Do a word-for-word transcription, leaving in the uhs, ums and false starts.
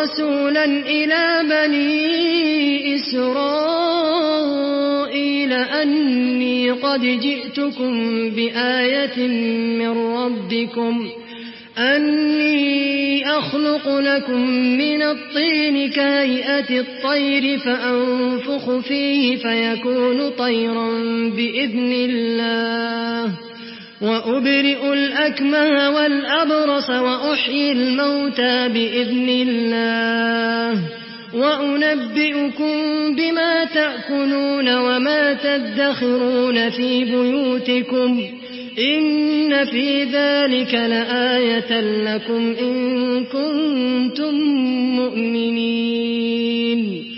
رسولا إلى بني إسرائيل أني قد جئتكم بآية من ربكم أني أخلق لكم من الطين كهيئة الطير فأنفخ فيه فيكون طيرا بإذن الله وأبرئ الأكمه والأبرص وأحيي الموتى بإذن الله وأنبئكم بما تأكلون وما تدخرون في بيوتكم إن في ذلك لآية لكم إن كنتم مؤمنين